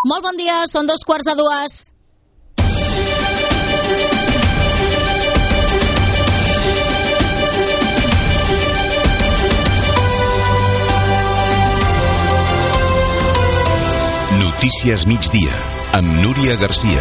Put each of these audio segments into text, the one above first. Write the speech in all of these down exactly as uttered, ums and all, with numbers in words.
Molt bon dia, són dos quarts de dues. Notícies migdia, amb Núria Garcia.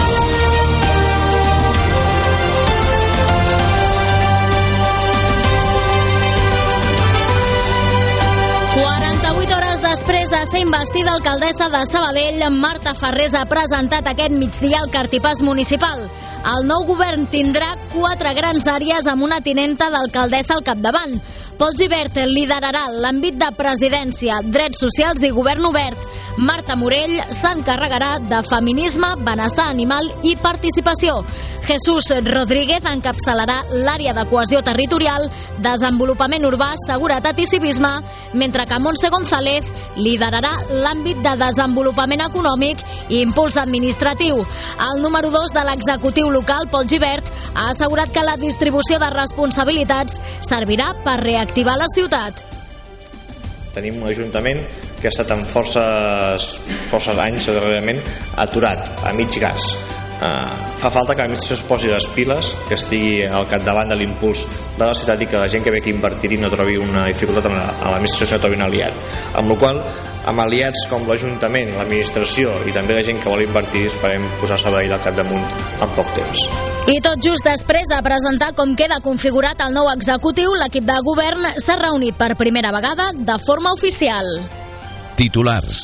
quaranta-vuit hores després de ser investida alcaldessa de Sabadell, Marta Farrés ha presentat aquest migdia el cartipàs municipal. El nou govern tindrà quatre grans àrees amb una tinenta d'alcaldessa al capdavant. Pol Gibert liderarà l'àmbit de presidència, drets socials i govern obert. Marta Morell s'encarregarà de feminisme, benestar animal i participació. Jesús Rodríguez encapçalarà l'àrea de cohesió territorial, desenvolupament urbà, seguretat i civisme, mentre que Montse González liderarà l'àmbit de desenvolupament econòmic i impuls administratiu. El número dos de l'executiu local, Pol Gibert, ha assegurat que la distribució de responsabilitats servirà per reactivar la ciutat. Tenim un ajuntament que ha estat en forces, forces anys darrerament aturat, a mig gas. Uh, fa falta que l'administració es posi les piles, que estigui al capdavant de l'impuls de la ciutat i que la gent que ve aquí a invertir no trobi una dificultat a l'administració, que trobi un aliat. Amb la qual amb aliats com l'Ajuntament, l'administració i també la gent que vol invertir esperem posar Sabadell al capdamunt en poc temps. I tot just després de presentar com queda configurat el nou executiu, l'equip de govern s'ha reunit per primera vegada de forma oficial. Titulars.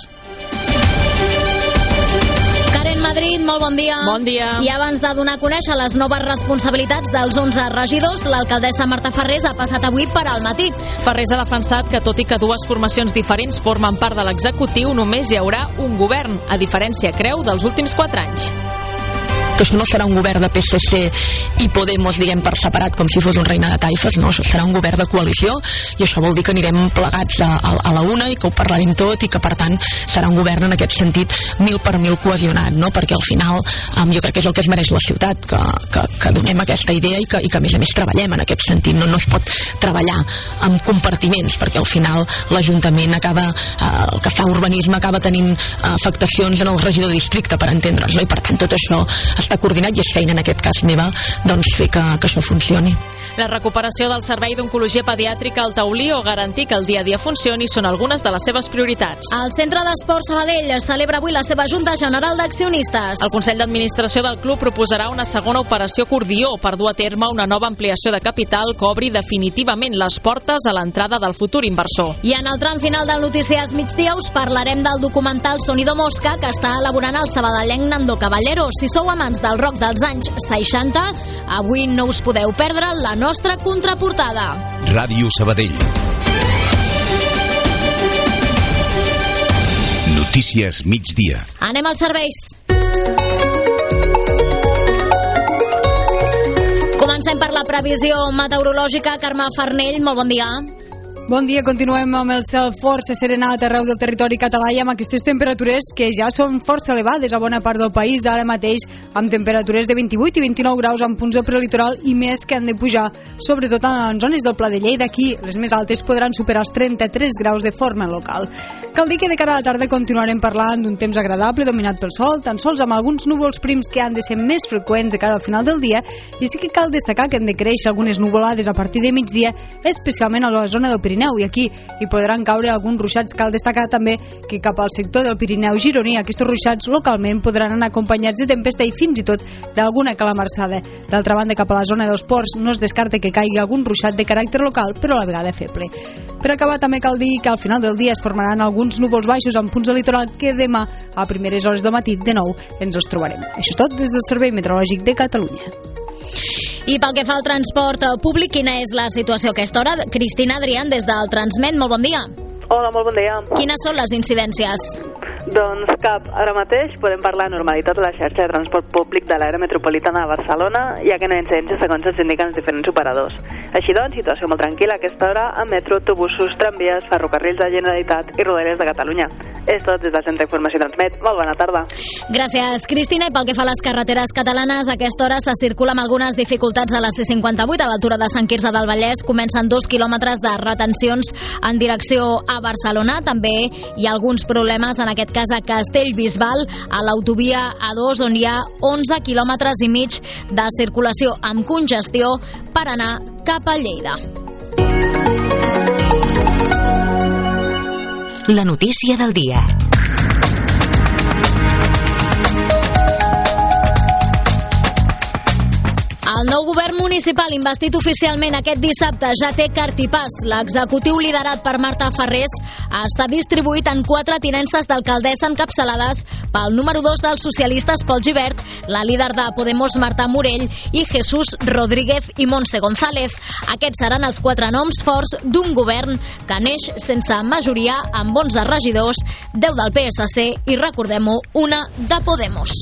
Madrid, molt bon dia. Bon dia. I abans de donar a conèixer les noves responsabilitats dels onze regidors, l'alcaldessa Marta Farrés ha passat avui per al matí. Farrés ha defensat que tot i que dues formacions diferents formen part de l'executiu, només hi haurà un govern, a diferència, creu, dels últims quatre anys. Que això no serà un govern de P S C i Podemos, diguem, per separat, com si fos un reina de taifes, no, això serà un govern de coalició i això vol dir que anirem plegats a, a, a la una i que ho parlarem tot i que, per tant, serà un govern en aquest sentit mil per mil cohesionat, no? Perquè al final um, jo crec que és el que es mereix la ciutat, que, que, que donem aquesta idea i que, i que a més a més treballem en aquest sentit, no, no es pot treballar amb compartiments, perquè al final l'Ajuntament acaba, uh, el que fa urbanisme acaba tenint uh, afectacions en el regidor de districte, per entendre'ns, no? I per tant tot això està coordinat i és feina, en aquest cas meva, doncs fer que, que això funcioni. La recuperació del servei d'oncologia pediàtrica al Taulí o garantir que el dia a dia funcioni són algunes de les seves prioritats. El Centre d'Esport Sabadell celebra avui la seva Junta General d'Accionistes. El Consell d'Administració del club proposarà una segona operació Cordió per dur a terme una nova ampliació de capital que obri definitivament les portes a l'entrada del futur inversor. I en el tram final del Notícies Migdia us parlarem del documental Sonido Mosca que està elaborant el sabadellenc Nando Caballero. Si sou amants del rock dels anys seixanta, avui no us podeu perdre la nostra contraportada. Ràdio Sabadell. Notícies migdia. Anem als serveis. Comencem per la previsió meteorològica. Carme Farnell, molt bon dia. Bon dia, continuem amb el cel força serenat arreu del territori català i amb aquestes temperatures que ja són força elevades a bona part del país, ara mateix amb temperatures de vint-i-vuit i vint-i-nou graus en punts del prelitoral i més que han de pujar, sobretot en zones del Pla de Lleida. Aquí les més altes podran superar els trenta-tres graus de forma local. Cal dir que de cara a la tarda continuarem parlant d'un temps agradable dominat pel sol, tan sols amb alguns núvols prims que han de ser més freqüents de cara al final del dia, i sí que cal destacar que han de créixer algunes nuvolades a partir de migdia, especialment a la zona del Pirineu, i aquí hi podran caure alguns ruixats. Cal destacar també que cap al sector del Pirineu gironí aquests ruixats localment podran anar acompanyats de tempesta i fins i tot d'alguna calamarsada. D'altra banda, cap a la zona dels ports no es descarta que caigui algun ruixat de caràcter local, però a la vegada feble. Per acabar, també cal dir que al final del dia es formaran alguns núvols baixos en punts de litoral que demà, a primeres hores del matí, de nou ens els trobarem. Això és tot des del Servei Meteorològic de Catalunya. I pel que fa al transport públic, quina és la situació a aquesta hora? Cristina Adrián, des del Transmet, molt bon dia. Hola, molt bon dia. Quines són les incidències? Doncs cap, ara mateix podem parlar de normalitat de la xarxa de transport públic de l'àrea metropolitana de Barcelona, ja que no hi ha incidències segons ens indiquen els diferents operadors. Així doncs, situació molt tranquil·la a aquesta hora a metro, autobusos, tramvies, ferrocarrils de Generalitat i Rodalies de Catalunya. És tot des del Centre d'Informació Transmet. Molt bona tarda. Gràcies, Cristina. I pel que fa a les carreteres catalanes, a aquesta hora se circula amb algunes dificultats a la C cinquanta-vuit, a l'altura de Sant Quirze del Vallès. Comencen dos quilòmetres de retencions en direcció a Barcelona. També hi ha alguns problemes, en aquest cas a Castellbisbal, a l'autovia A dos, on hi ha onze quilòmetres i mig de circulació amb congestió per anar cap a Lleida. La notícia del dia. El nou govern municipal investit oficialment aquest dissabte ja té cartipàs. L'executiu liderat per Marta Farrés està distribuït en quatre tinences d'alcaldessa encapçalades pel número dos dels socialistes Pol Gibert, la líder de Podemos Marta Morell i Jesús Rodríguez i Montse González. Aquests seran els quatre noms forts d'un govern que neix sense majoria amb onze regidors, deu del P S C i, recordem-ho, una de Podemos.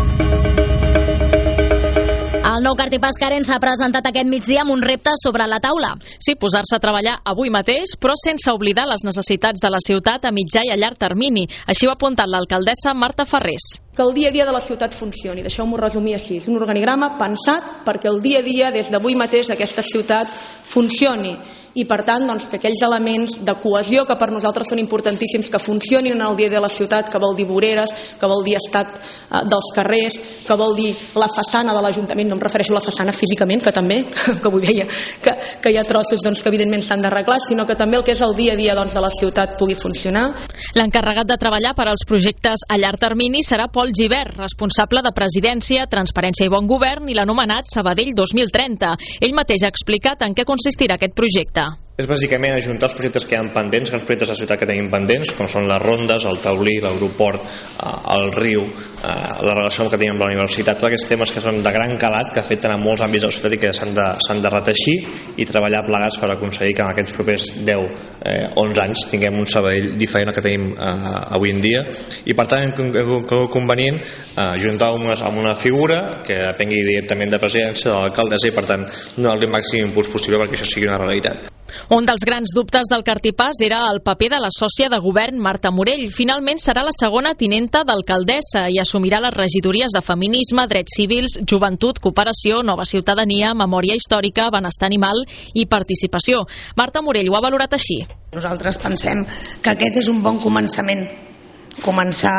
El nou cartipàs Karen s'ha presentat aquest migdia amb un repte sobre la taula. Sí, posar-se a treballar avui mateix, però sense oblidar les necessitats de la ciutat a mitjà i a llarg termini. Així ho ha apuntat l'alcaldessa Marta Farrés. Que el dia a dia de la ciutat funcioni. Deixeu-m'ho resumir així. És un organigrama pensat perquè el dia a dia, des d'avui mateix, d'aquesta ciutat funcioni. I, per tant, doncs, que aquells elements de cohesió que per nosaltres són importantíssims, que funcionin en el dia a dia de la ciutat, que vol dir voreres, que vol dir estat eh, dels carrers, que vol dir la façana de l'Ajuntament, no em refereixo a la façana físicament, que també, que, que avui veia que, que hi ha trossos doncs, que evidentment s'han d'arreglar, sinó que també el que és el dia a dia doncs, de la ciutat pugui funcionar. L'encarregat de treballar per als projectes a llarg termini serà Pol Gibert, responsable de Presidència, Transparència i Bon Govern i l'anomenat Sabadell dos mil trenta. Ell mateix ha explicat en què consistirà aquest projecte. És bàsicament ajuntar els projectes que hi ha pendents, grans projectes de la ciutat que tenim pendents, com són les rondes, el taulí, l'aeroport, el riu, la relació que tenim amb la universitat, tots aquests temes que són de gran calat, que afecten a molts àmbits de la ciutat i que s'han de, s'han de reteixir i treballar plegats per aconseguir que en aquests propers deu, onze anys tinguem un Sabadell diferent al que tenim eh, avui en dia. I per tant és convenient eh, ajuntar amb una, amb una figura que depengui directament de presidència, de l'alcaldessa, i per tant donar-li el màxim impuls possible perquè això sigui una realitat. Un dels grans dubtes del cartipàs era el paper de la sòcia de govern Marta Morell. Finalment serà la segona tinenta d'alcaldessa i assumirà les regidories de Feminisme, Drets Civils, Joventut, Cooperació, Nova Ciutadania, Memòria Històrica, Benestar Animal i Participació. Marta Morell ho ha valorat així. Nosaltres pensem que aquest és un bon començament. Començar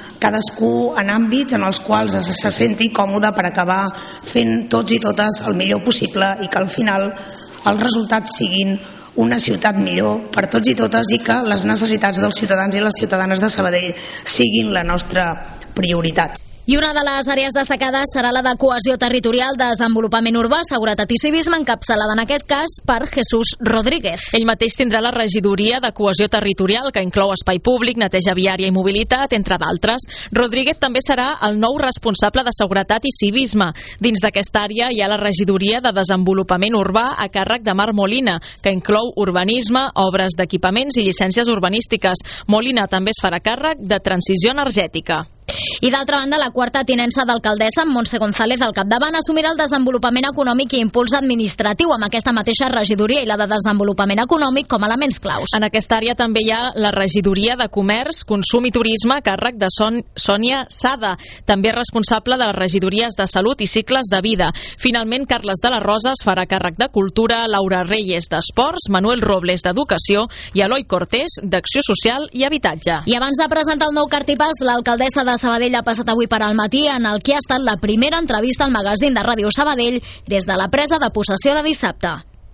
cadascú en àmbits en els quals es, se senti còmode per acabar fent tots i totes el millor possible i que al final els resultats siguin una ciutat millor per tots i totes i que les necessitats dels ciutadans i les ciutadanes de Sabadell siguin la nostra prioritat. I una de les àrees destacades serà la de cohesió territorial, desenvolupament urbà, seguretat i civisme, encapçalada en aquest cas per Jesús Rodríguez. Ell mateix tindrà la regidoria de cohesió territorial, que inclou espai públic, neteja viària i mobilitat, entre d'altres. Rodríguez també serà el nou responsable de seguretat i civisme. Dins d'aquesta àrea hi ha la regidoria de desenvolupament urbà a càrrec de Mar Molina, que inclou urbanisme, obres d'equipaments i llicències urbanístiques. Molina també es farà càrrec de transició energètica. I d'altra banda, la quarta tinença d'alcaldessa, Montse González al capdavant, assumirà el desenvolupament econòmic i impuls administratiu amb aquesta mateixa regidoria i la de desenvolupament econòmic com a elements claus. En aquesta àrea també hi ha la regidoria de comerç, consum i turisme a càrrec de Son Sònia Sada, també responsable de les regidories de salut i cicles de vida. Finalment, Carles de la Rosa es farà càrrec de cultura, Laura Reyes d'esports, Manuel Robles d'educació i Eloi Cortés d'acció social i habitatge. I abans de presentar el nou cartipàs, l'alcaldessa de Sabadell ha passat avui per al matí en el que ha estat la primera entrevista al magazín de Ràdio Sabadell des de la presa de possessió de dissabte.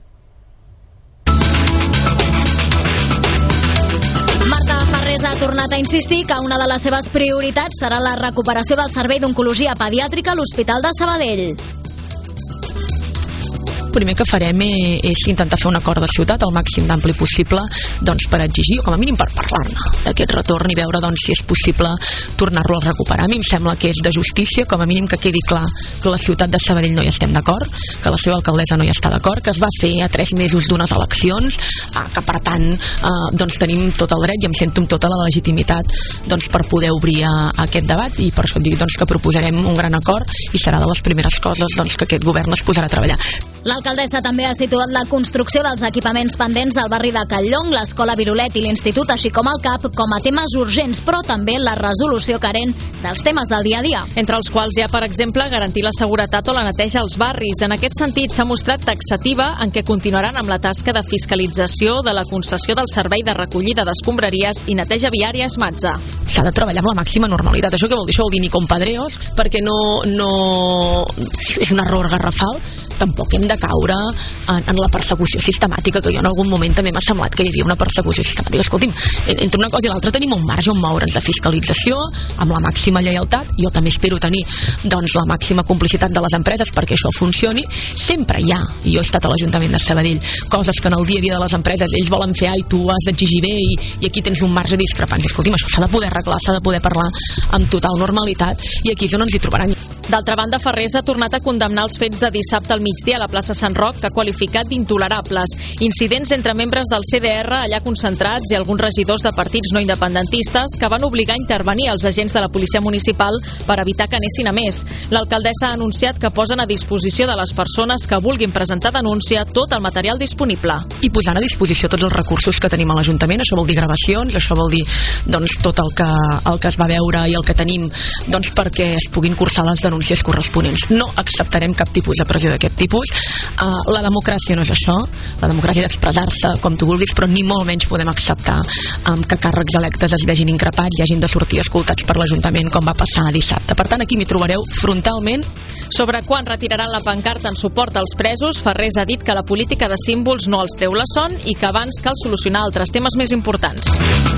Marta Farrés ha tornat a insistir que una de les seves prioritats serà la recuperació del servei d'oncologia pediàtrica a l'Hospital de Sabadell. El primer que farem és intentar fer un acord de ciutat el màxim d'ampli possible doncs, per exigir, o com a mínim per parlar-ne d'aquest retorn i veure doncs, si és possible tornar-lo a recuperar. A mi em sembla que és de justícia, com a mínim que quedi clar que la ciutat de Sabadell no hi estem d'acord, que la seva alcaldessa no hi està d'acord, que es va fer a tres mesos d'unes eleccions, que per tant eh, doncs, tenim tot el dret i em sento amb tota la legitimitat doncs, per poder obrir aquest debat, i per això et dic doncs, que proposarem un gran acord i serà de les primeres coses doncs, que aquest govern es posarà a treballar. L'alcaldessa també ha situat la construcció dels equipaments pendents del barri de Catllong, l'Escola Virolet i l'Institut, així com el C A P, com a temes urgents, però també la resolució carent dels temes del dia a dia. Entre els quals hi ha, per exemple, garantir la seguretat o la neteja als barris. En aquest sentit, s'ha mostrat taxativa en què continuaran amb la tasca de fiscalització de la concessió del servei de recollida d'escombraries i neteja viària Esmatza. S'ha de treballar amb la màxima normalitat. Això què vol dir? Això vol dir ni compadreos, perquè no, no és un error garrafal. Tampoc hem de caure en, en la persecució sistemàtica, que jo en algun moment també m'ha semblat que hi havia una persecució sistemàtica. Escolti'm, entre una cosa i l'altra tenim un marge on moure'ns de fiscalització amb la màxima lleialtat. Jo també espero tenir doncs, la màxima complicitat de les empreses perquè això funcioni. Sempre hi ha, i jo he estat a l'Ajuntament de Sabadell, coses que en el dia a dia de les empreses ells volen fer, ai, tu has d'exigir bé i, i aquí tens un marge de discrepància. Escolti'm, això s'ha de poder arreglar, s'ha de poder parlar amb total normalitat i aquí és on ens hi trobaran. D'altra banda, Farrés ha tornat a condemnar els fets de dissabte al migdia a la plaça Sant Roc, que ha qualificat d'intolerables. Incidents entre membres del C D R allà concentrats i alguns regidors de partits no independentistes que van obligar a intervenir els agents de la policia municipal per evitar que anessin a més. L'alcaldessa ha anunciat que posen a disposició de les persones que vulguin presentar denúncia tot el material disponible. I posant a disposició tots els recursos que tenim a l'Ajuntament, això vol dir gravacions, això vol dir doncs, tot el que, el que es va veure i el que tenim doncs, perquè es puguin cursar les denúncies corresponents. No acceptarem cap tipus de pressió d'aquest tipus. Uh, la democràcia no és això, la democràcia és expressar-se com tu vulguis, però ni molt menys podem acceptar um, que càrrecs electes es vegin increpats i hagin de sortir escoltats per l'Ajuntament com va passar dissabte. Per tant, aquí m'hi trobareu frontalment. Sobre quan retiraran la pancarta en suport als presos, Farrés ha dit que la política de símbols no els treu la son i que abans cal solucionar altres temes més importants.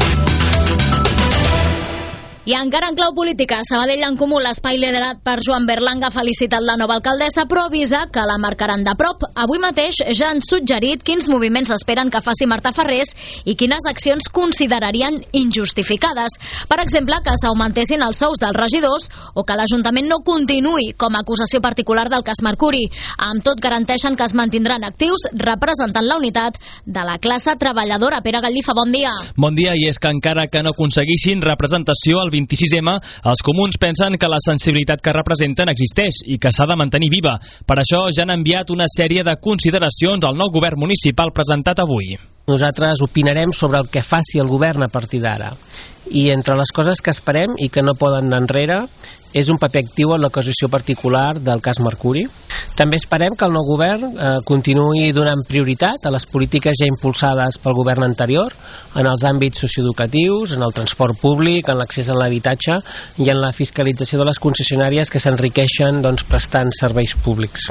I encara en clau política, Sabadell en Comú, l'espai liderat per Joan Berlanga ha felicitat la nova alcaldessa, però avisa que la marcaran de prop. Avui mateix ja han suggerit quins moviments esperen que faci Marta Farrés i quines accions considerarien injustificades. Per exemple, que s'augmentessin els sous dels regidors o que l'Ajuntament no continuï com a acusació particular del cas Mercuri. Amb tot, garanteixen que es mantindran actius representant la unitat de la classe treballadora. Pere Gallifa, bon dia. Bon dia, i és que encara que no aconseguissin representació al vint-i-sis ema, els comuns pensen que la sensibilitat que representen existeix i que s'ha de mantenir viva. Per això ja han enviat una sèrie de consideracions al nou govern municipal presentat avui. Nosaltres opinarem sobre el que faci el govern a partir d'ara. I entre les coses que esperem i que no poden anar enrere és un paper actiu en l'acusació particular del cas Mercuri. També esperem que el nou govern eh, continuï donant prioritat a les polítiques ja impulsades pel govern anterior en els àmbits socioeducatius, en el transport públic, en l'accés a l'habitatge i en la fiscalització de les concessionàries que s'enriqueixen doncs, prestant serveis públics.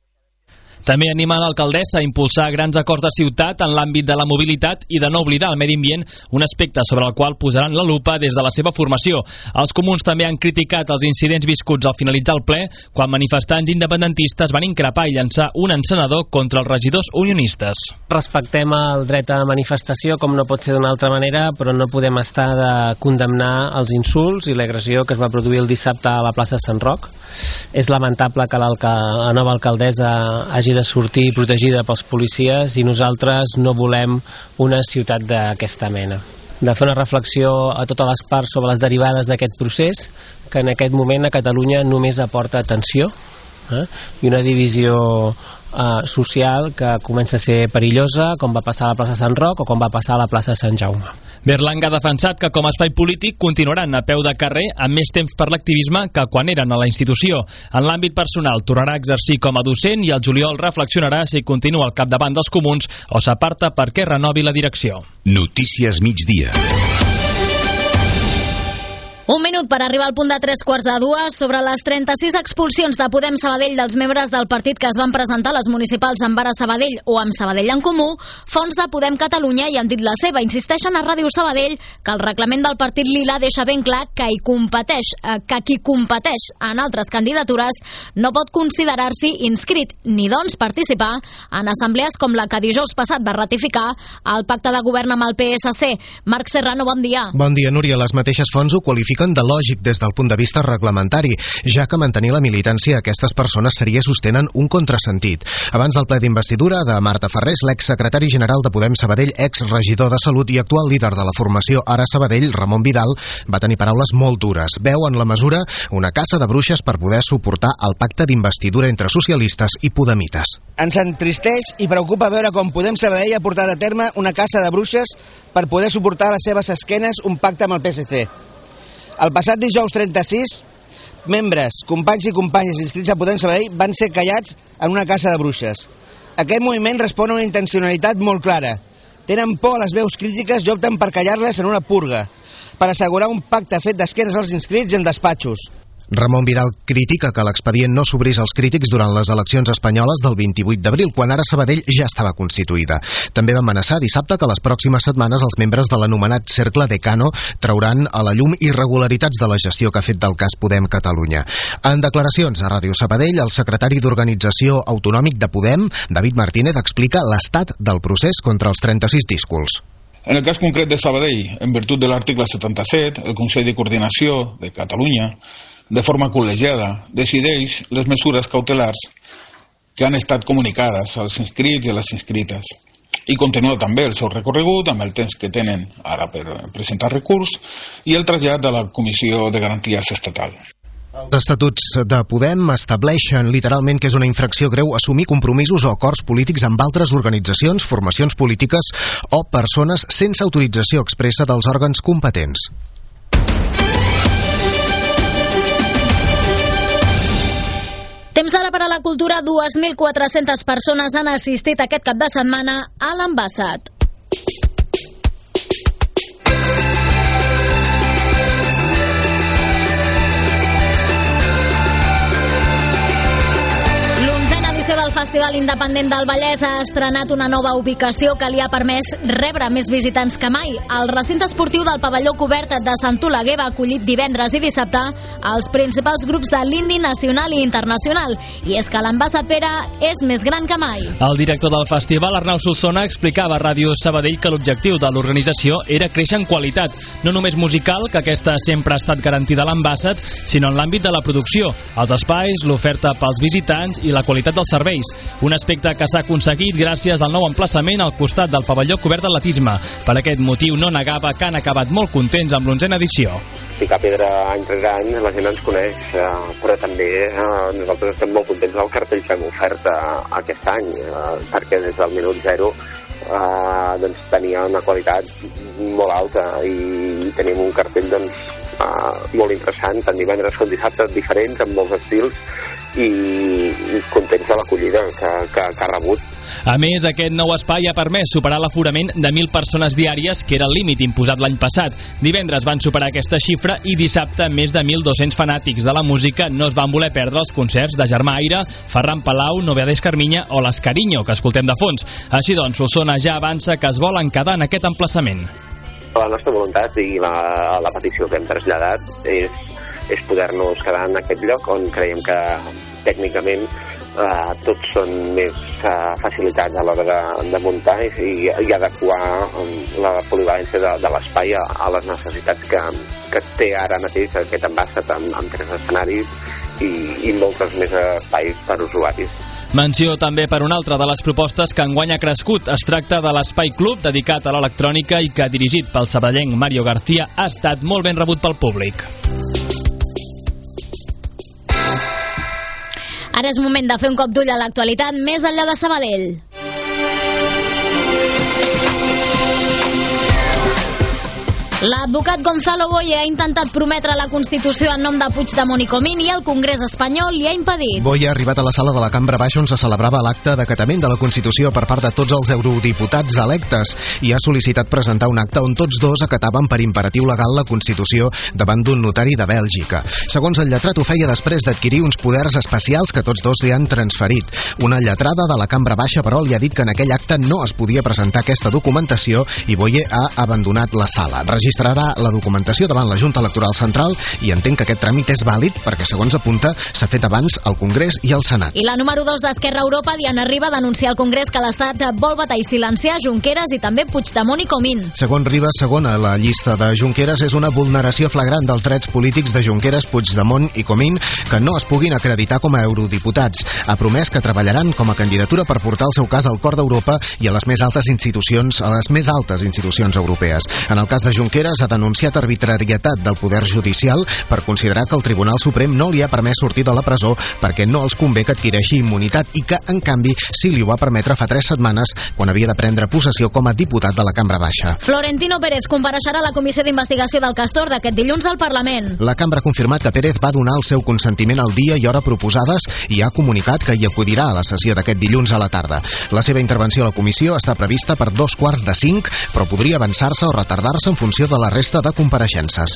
També anima l'alcaldessa a impulsar grans acords de ciutat en l'àmbit de la mobilitat i de no oblidar el medi ambient, un aspecte sobre el qual posaran la lupa des de la seva formació. Els comuns també han criticat els incidents viscuts al finalitzar el ple, quan manifestants independentistes van increpar i llançar un encenedor contra els regidors unionistes. Respectem el dret a manifestació com no pot ser d'una altra manera, però no podem estar de condemnar els insults i l'agressió que es va produir el dissabte a la plaça Sant Roc. És lamentable que la nova alcaldessa hagi de sortir protegida pels policies i nosaltres no volem una ciutat d'aquesta mena. De fer una reflexió a totes les parts sobre les derivades d'aquest procés, que en aquest moment a Catalunya només aporta tensió eh? i una divisió eh, social que comença a ser perillosa, com va passar a la plaça Sant Roc o com va passar a la plaça Sant Jaume. Berlanga ha defensat que com a espai polític continuaran a peu de carrer amb més temps per l'activisme que quan eren a la institució. En l'àmbit personal tornarà a exercir com a docent i al juliol reflexionarà si continua al capdavant dels comuns o s'aparta perquè renovi la direcció. Notícies migdia. Un minut per arribar al punt de tres quarts de dues. Sobre les trenta-sis expulsions de Podem Sabadell dels membres del partit que es van presentar a les municipals amb Ara Sabadell o amb Sabadell en Comú, fons de Podem Catalunya hi han dit la seva. Insisteixen a Ràdio Sabadell que el reglament del partit Lila deixa ben clar que, hi competeix, que qui competeix en altres candidatures no pot considerar-s'hi inscrit ni doncs participar en assemblees com la que dijous passat va ratificar el pacte de govern amb el P S C. Marc Serrano, bon dia. Bon dia, Núria. Les mateixes fonts ho qualifiquen qualifiquen de lògic des del punt de vista reglamentari, ja que mantenir la militància a aquestes persones seria, sostenen, un contrasentit. Abans del ple d'investidura de Marta Ferrés, l'exsecretari general de Podem Sabadell, exregidor de Salut i actual líder de la formació Ara Sabadell, Ramon Vidal, va tenir paraules molt dures. Veu en la mesura una caça de bruixes per poder suportar el pacte d'investidura entre socialistes i podemites. Ens entristeix i preocupa veure com Podem Sabadell ha portat a terme una caça de bruixes per poder suportar a les seves esquenes un pacte amb el P S C. El passat dijous trenta-sis, membres, companys i companyes inscrits a Podem Sabadell van ser callats en una caça de bruixes. Aquest moviment respon a una intencionalitat molt clara. Tenen por a les veus crítiques i opten per callar-les en una purga, per assegurar un pacte fet d'esquenes als inscrits i en despatxos. Ramon Vidal critica que l'expedient no s'obrís als crítics durant les eleccions espanyoles del vint-i-vuit d'abril, quan Ara Sabadell ja estava constituïda. També va amenaçar dissabte que les pròximes setmanes els membres de l'anomenat Cercle Decano trauran a la llum irregularitats de la gestió que ha fet del cas Podem Catalunya. En declaracions a Ràdio Sabadell, el secretari d'Organització Autonòmic de Podem, David Martínez, explica l'estat del procés contra els trenta-sis díscols. En el cas concret de Sabadell, en virtut de l'article setanta-set, el Consell de Coordinació de Catalunya, de forma col·legiada, decideix les mesures cautelars que han estat comunicades als inscrits i a les inscrites i continua també el seu recorregut amb el temps que tenen ara per presentar recurs i el trasllat de la Comissió de Garanties Estatal. Els estatuts de Podem estableixen literalment que és una infracció greu assumir compromisos o acords polítics amb altres organitzacions, formacions polítiques o persones sense autorització expressa dels òrgans competents. Temps ara per a la cultura. dos mil quatre-centes persones han assistit aquest cap de setmana a l'Ambassat. Del Festival Independent del Vallès ha estrenat una nova ubicació que li ha permès rebre més visitants que mai. El recinte esportiu del pavelló cobert de Sant Oleguer va acollit divendres i dissabte els principals grups de l'indi nacional i internacional. I és que l'Ambassat Pere és més gran que mai. El director del festival, Arnau Solsona, explicava a Ràdio Sabadell que l'objectiu de l'organització era créixer en qualitat, no només musical, que aquesta sempre ha estat garantida a l'Ambassat, sinó en l'àmbit de la producció, els espais, l'oferta pels visitants i la qualitat dels serveis. Un aspecte que s'ha aconseguit gràcies al nou emplaçament al costat del pavelló cobert d'atletisme. Per aquest motiu no negava que han acabat molt contents amb l'onzena edició. Picar pedra any rere any, la gent ens coneix, eh, però també eh, nosaltres estem molt contents del cartell que hem ofert eh, aquest any, eh, perquè des del minut zero eh, doncs, tenia una qualitat molt alta i tenim un cartell doncs, eh, molt interessant, tant divendres com dissabtes, diferents, amb molts estils, i, i contents de l'acollida que, que, que ha rebut. A més, aquest nou espai ha permès superar l'aforament de mil persones diàries, que era el límit imposat l'any passat. Divendres van superar aquesta xifra i dissabte més de mil dos-cents fanàtics de la música no es van voler perdre els concerts de Germà Aire, Ferran Palau, Novedades Carminya o Les Carinyo, que escoltem de fons. Així doncs, Solsona ja avança que es volen quedar en aquest emplaçament. La nostra voluntat i la, la petició que hem traslladat és és poder-nos quedar en aquest lloc on creiem que tècnicament eh, tots són més eh, facilitats a l'hora de, de muntar i, i adequar la polivalència de, de l'espai a, a les necessitats que, que té ara mateix aquest Ambassat amb, amb tres escenaris i, i moltes més espais per usuaris. Menció també per una altra de les propostes que enguany ha crescut. Es tracta de l'Espai Club, dedicat a l'electrònica i que, dirigit pel sabadellenc Mario García, ha estat molt ben rebut pel públic. Ara és moment de fer un cop d'ull a l'actualitat més enllà de Sabadell. L'advocat Gonzalo Boye ha intentat prometre la Constitució en nom de Puigdemont i Comín i el Congrés espanyol li ha impedit. Boye ha arribat a la sala de la Cambra Baixa on se celebrava l'acte d'acatament de la Constitució per part de tots els eurodiputats electes i ha sol·licitat presentar un acte on tots dos acataven per imperatiu legal la Constitució davant d'un notari de Bèlgica. Segons el lletrat, ho feia després d'adquirir uns poders especials que tots dos li han transferit. Una lletrada de la Cambra Baixa, però, li ha dit que en aquell acte Socialista no es podia presentar aquesta documentació i Boye ha abandonat la sala. Registrarà la documentació davant la Junta Electoral Central i entenc que aquest tràmit és vàlid perquè, segons apunta, s'ha fet abans al Congrés i al Senat. I la número dos d'Esquerra Europa, Diana Riba, denuncia al Congrés que l'Estat vol vetar i silenciar Junqueras i també Puigdemont i Comín. Segons Riba, segona a la llista de Junqueras, és una vulneració flagrant dels drets polítics de Junqueras, Puigdemont i Comín que no es puguin acreditar com a eurodiputats. Ha promès que treballaran com a candidatura per portar el seu cas al cor d'Europa i a les més altes institucions, a les més altes institucions europees. En el cas de Junqueras, ha denunciat arbitrarietat del poder judicial per considerar que el Tribunal Suprem no li ha permès sortir de la presó perquè no els convé que adquireixi immunitat i que, en canvi, sí li ho va permetre fa tres setmanes quan havia de prendre possessió com a diputat de la Cambra Baixa. Florentino Pérez compareixerà a la Comissió d'Investigació del Castor d'aquest dilluns al Parlament. La Cambra ha confirmat que Pérez va donar el seu consentiment al dia i hora proposades i ha comunicat que hi acudirà a la sessió d'aquest dilluns a la tarda. La seva intervenció a la comissió està prevista per dos quarts de cinc, però podria avançar-se o retardar-se en funció de la resta de compareixences.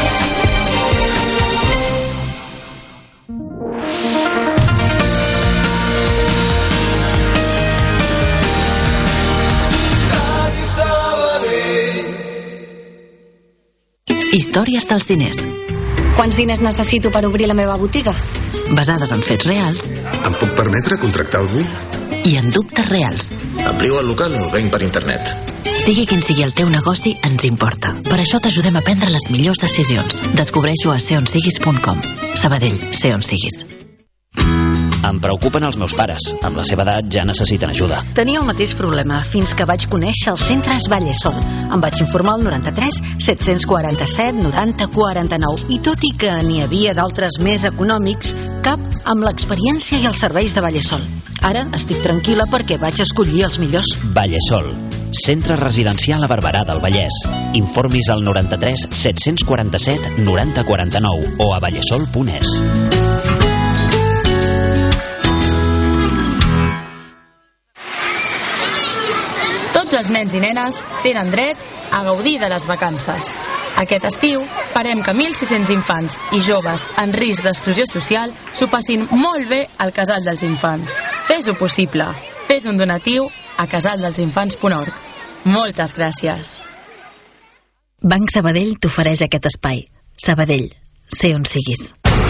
Històries dels diners. Quants diners necessito per obrir la meva botiga? Basades en fets reals. Em puc permetre contractar algú? I en dubtes reals. Amplio el local o venc per internet? Sigui quin sigui el teu negoci, ens importa. Per això t'ajudem a prendre les millors decisions. Descobreix-ho a sé on siguis punt com. Sabadell, sé on siguis. Em preocupen els meus pares. Amb la seva edat ja necessiten ajuda. Tenia el mateix problema fins que vaig conèixer els centres Vallesol. Em vaig informar al noranta-tres set-cents quaranta-set noranta quaranta-nou i tot i que n'hi havia d'altres més econòmics, cap amb l'experiència i els serveis de Vallesol. Ara estic tranquil·la perquè vaig escollir els millors. Vallesol, centre residencial a Barberà del Vallès. Informis al noranta-tres set-cents quaranta-set noranta quaranta-nou o a vallesol punt es. Tots els nens i nenes tenen dret a gaudir de les vacances. Aquest estiu farem que mil sis-cents infants i joves en risc d'exclusió social s'ho passin molt bé al Casal dels Infants. Fes-ho possible. Fes un donatiu a casal dels infants punt org. Moltes gràcies. Banc Sabadell t'ofereix aquest espai. Sabadell, sé on siguis.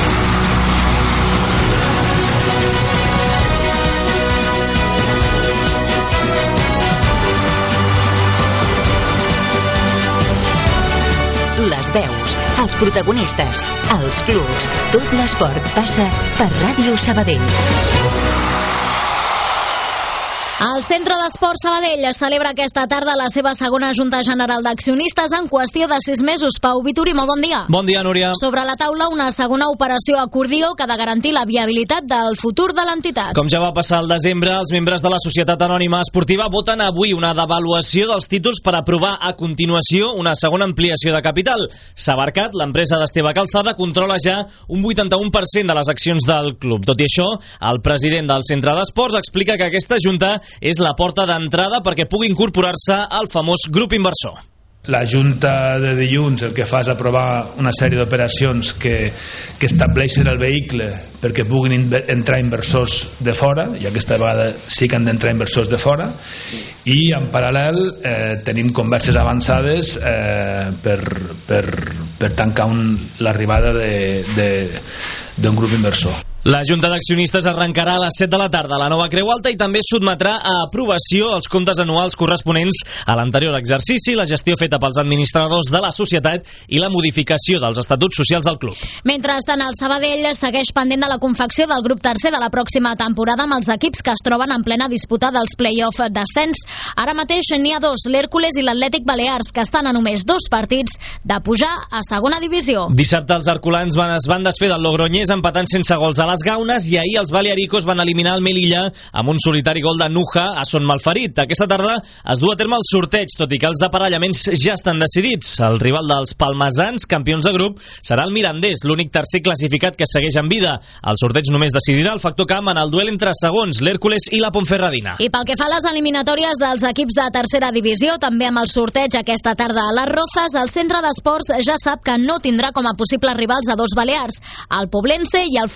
Les veus, els protagonistes, els clubs, tot l'esport passa per Ràdio Sabadell. El Centre d'Esport Sabadell celebra aquesta tarda la seva segona Junta General d'Accionistes en qüestió de sis mesos. Pau Vituri, molt bon dia. Bon dia, Núria. Sobre la taula, una segona operació acordió que ha de garantir la viabilitat del futur de l'entitat. Com ja va passar al desembre, els membres de la Societat Anònima Esportiva voten avui una devaluació dels títols per aprovar a continuació una segona ampliació de capital. Sabarcat, l'empresa d'Esteve Calzada, controla ja un vuitanta-u per cent de les accions del club. Tot i això, el president del Centre d'Esports explica que aquesta junta és la porta d'entrada perquè pugui incorporar-se al famós grup inversor. La Junta de dilluns el que fa és aprovar una sèrie d'operacions que, que estableixen el vehicle perquè puguin inver entrar inversors de fora, i aquesta vegada sí que han d'entrar inversors de fora, i en paral·lel eh, tenim converses avançades eh, per, per, per tancar l'arribada d'un grup inversor. La Junta d'Accionistes arrencarà a les set de la tarda a la nova Creu Alta i també sotmetrà a aprovació els comptes anuals corresponents a l'anterior exercici, la gestió feta pels administradors de la societat i la modificació dels estatuts socials del club. Mentrestant, el Sabadell segueix pendent de la confecció del grup tercer de la pròxima temporada amb els equips que es troben en plena disputa dels play-off d'ascens. Ara mateix n'hi ha dos, l'Hèrcules i l'Atlètic Balears, que estan a només dos partits de pujar a segona divisió. Dissabte els herculans van, es van desfer del Logroñés empatant sense gols a les Gaunes i ahir els balearicos van eliminar el Melilla amb un solitari gol de Nuja a Son Malferit. Aquesta tarda es du a terme el sorteig, tot i que els aparellaments ja estan decidits. El rival dels palmesans, campions de grup, serà el Mirandés, l'únic tercer classificat que segueix en vida. El sorteig només decidirà el factor camp en el duel entre segons, l'Hèrcules i la Ponferradina. I pel que fa a les eliminatòries dels equips de tercera divisió, també amb el sorteig aquesta tarda a les Rozas, el Centre d'Esports ja sap que no tindrà com a possibles rivals a dos balears, el Poblense i el Formentera.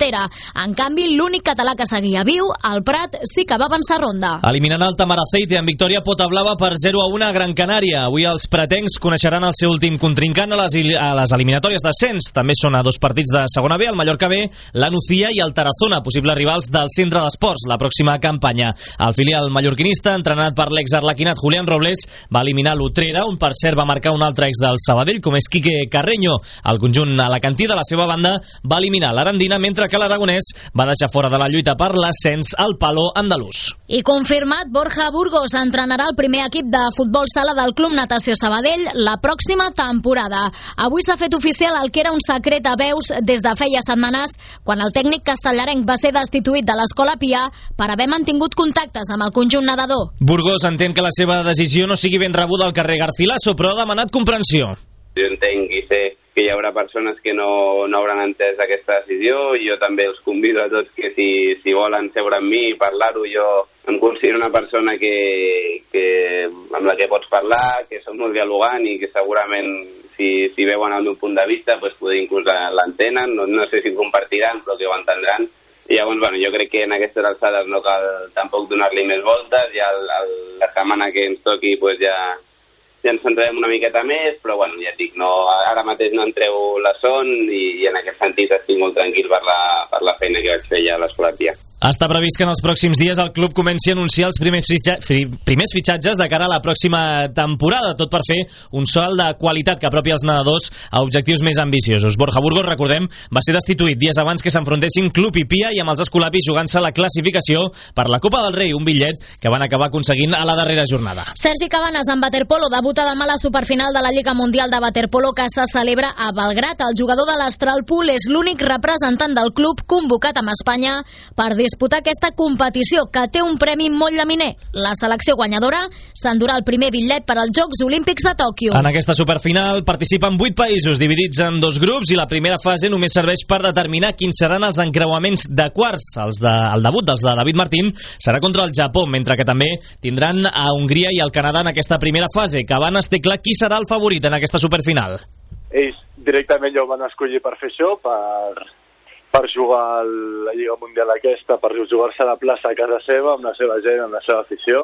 enrere. En canvi, l'únic català que seguia viu, el Prat, sí que va avançar ronda. Eliminant el Tamaraceite en victòria Potablava per zero a una a Gran Canària. Avui els pratencs coneixeran el seu últim contrincant a les, a les eliminatòries d'ascens. També són a dos partits de segona B, el Mallorca B, la Nucía i el Tarazona, possibles rivals del Centre d'Esports la pròxima campanya. El filial mallorquinista, entrenat per l'ex-arlequinat Julián Robles, va eliminar l'Utrera, on per cert va marcar un altre ex del Sabadell, com és Quique Carreño. El conjunt alacantí, de la seva banda, va eliminar l'Arandina, mentre que l'Aragonès va deixar fora de la lluita per l'ascens al Palo andalús. I confirmat, Borja Burgos entrenarà el primer equip de futbol sala del Club Natació Sabadell la pròxima temporada. Avui s'ha fet oficial el que era un secret a veus des de feia setmanes, quan el tècnic castellarenc va ser destituït de l'Escola Pià per haver mantingut contactes amb el conjunt nedador. Burgos entén que la seva decisió no sigui ben rebuda al carrer Garcilaso, però ha demanat comprensió. Jo entenc i sé que hi haurà persones que no, no hauran entès aquesta decisió, i jo també els convido a tots que si, si volen seure amb mi i parlar-ho, jo em considero una persona que, que, amb la que pots parlar, que som molt dialogant i que segurament si, si veuen el meu punt de vista pues, poder inclús l'entenen, no, no sé si compartiran, però que ho entendran. I llavors, bueno, jo crec que en aquestes alçades no cal tampoc donar-li més voltes, ja el, el, la setmana que ens toqui pues ja, ja ens centrarem una miqueta més, però bueno, ja et dic, no, ara mateix no entreu la son i, i en aquest sentit estic molt tranquil per la, per la feina que vaig fer ja a l'Escola Pià. Està previst que en els pròxims dies el club comenci a anunciar els primers, fitxa, primers fitxatges de cara a la pròxima temporada, tot per fer un salt de qualitat que apropi els nedadors a objectius més ambiciosos. Borja Burgos, recordem, va ser destituït dies abans que s'enfrontessin Club i Pia, i amb els escolapis jugant-se la classificació per la Copa del Rei, un bitllet que van acabar aconseguint a la darrera jornada. Sergi Cabanes, en waterpolo, debuta demà a la superfinal de la Lliga Mundial de Waterpolo que se celebra a Belgrat. El jugador de l'Astral Pool és l'únic representant del club convocat amb Espanya per disputar aquesta competició, que té un premi molt llaminer. La selecció guanyadora s'endurà el primer bitllet per als Jocs Olímpics de Tòquio. En aquesta superfinal participen vuit països dividits en dos grups, i la primera fase només serveix per determinar quins seran els encreuaments de quarts. Els de, el debut dels de David Martín serà contra el Japó, mentre que també tindran a Hongria i el Canadà en aquesta primera fase. Cabanes té clar qui serà el favorit en aquesta superfinal. Ells directament ja ho van escollir per fer això, per... per jugar la Lliga Mundial aquesta, per jugar-se a la plaça a casa seva, amb la seva gent, amb la seva afició.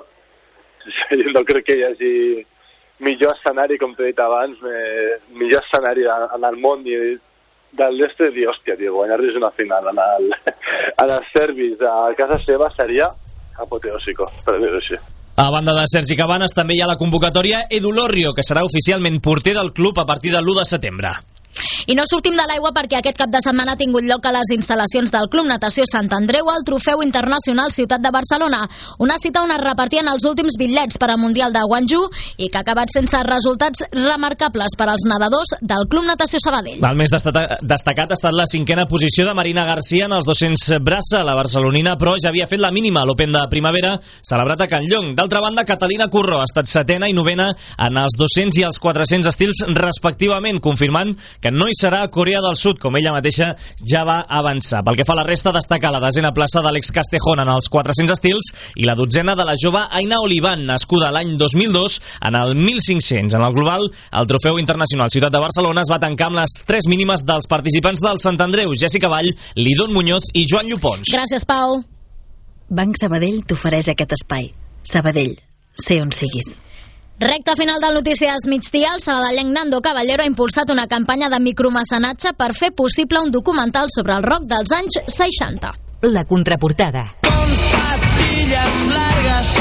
Jo no crec que hi hagi millor escenari, com t'he dit abans, millor escenari en el món i de l'est de dir, hòstia, tio, guanyar-los una final en, el, en els serbis a casa seva seria apoteòsico, per dir-ho així. A banda de Sergi Cabanes, també hi ha la convocatòria Edu Lorrio, que serà oficialment porter del club a partir del l'u de setembre. I no sortim de l'aigua perquè aquest cap de setmana ha tingut lloc a les instal·lacions del Club Natació Sant Andreu el Trofeu Internacional Ciutat de Barcelona, una cita on es repartien els últims bitllets per al Mundial de Guangzhou i que ha acabat sense resultats remarcables per als nedadors del Club Natació Sabadell. El més destacat ha estat la cinquena posició de Marina Garcia en els dos-cents braça. La barcelonina, però, ja havia fet la mínima a l'Open de primavera celebrat a Can Llong. D'altra banda, Catalina Curro ha estat setena i novena en els dos-cents i els quatre-cents estils respectivament, confirmant que no hi serà a Corea del Sud, com ella mateixa ja va avançar. Pel que fa a la resta, destacar la desena plaça d'Àlex Castejón en els quatre-cents estils i la dotzena de la jove Aina Olivan, nascuda l'any dos mil dos, en el mil cinc-cents. En el global, el Trofeu Internacional Ciutat de Barcelona es va tancar amb les tres mínimes dels participants del Sant Andreu, Jessica Vall, Lidón Muñoz i Joan Llopons. Gràcies, Pau. Banc Sabadell t'ofereix aquest espai. Sabadell, sé on siguis. Recta final del Notícies Migdia, el sabadellenc Nando Caballero ha impulsat una campanya de micromecenatge per fer possible un documental sobre el rock dels anys seixanta. La contraportada. Con patillas largas.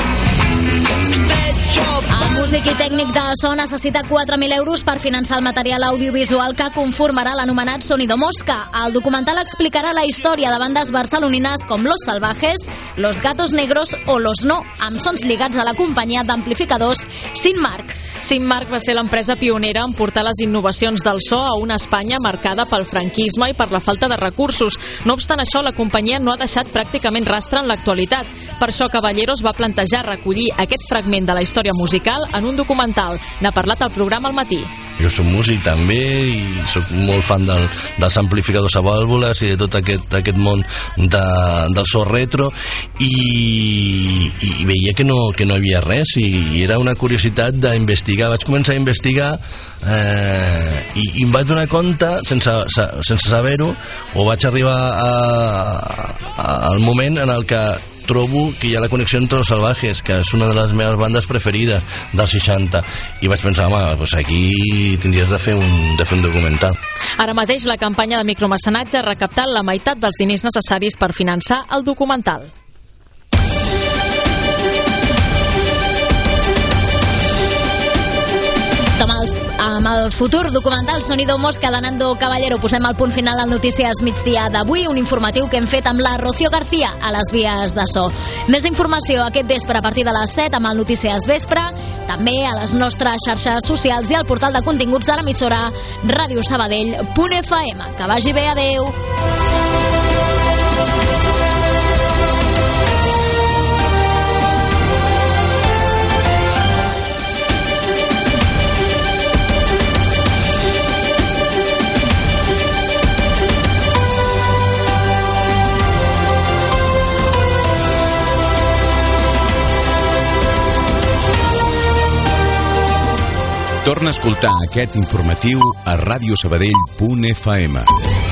El músic i tècnic de so necessita quatre mil euros per finançar el material audiovisual que conformarà l'anomenat Sonido Mosca. El documental explicarà la història de bandes barcelonines com Los Salvajes, Los Gatos Negros o Los No, amb sons lligats a la companyia d'amplificadors Sinmark. Sinmark va ser l'empresa pionera en portar les innovacions del so a una Espanya marcada pel franquisme i per la falta de recursos. No obstant això, la companyia no ha deixat pràcticament rastre en l'actualitat. Per això Caballeros va plantejar recollir aquest fragment de la història musical en un documental. N'ha parlat al programa al matí. jo soc músic també i soc molt fan del, dels amplificadors a vàlvules i de tot aquest, aquest món de, del so retro i, i veia que no, que no hi havia res i, i era una curiositat d'investigar. Vaig començar a investigar eh, i, i em vaig donar compte sense, sense saber-ho, o vaig arribar a, a, al moment en el que trobo que hi ha la connexió entre Los Salvajes, que és una de les meves bandes preferides dels seixanta, i vaig pensar, home, doncs aquí tindries de fer un, de fer un documental. Ara mateix la campanya de micromecenatge ha recaptat la meitat dels diners necessaris per finançar el documental. Amb, els, amb el futur documental Sonido Mosca de Nando Caballero posem el punt final al Notícies Migdia d'avui, un informatiu que hem fet amb la Rocío García a les vies de so. Més informació aquest vespre a partir de les set amb el Notícies Vespre, també a les nostres xarxes socials i al portal de continguts de l'emissora radio sabadell punt f m. Que vagi bé, adeu! Torna a escoltar aquest informatiu a radio sabadell punt f m.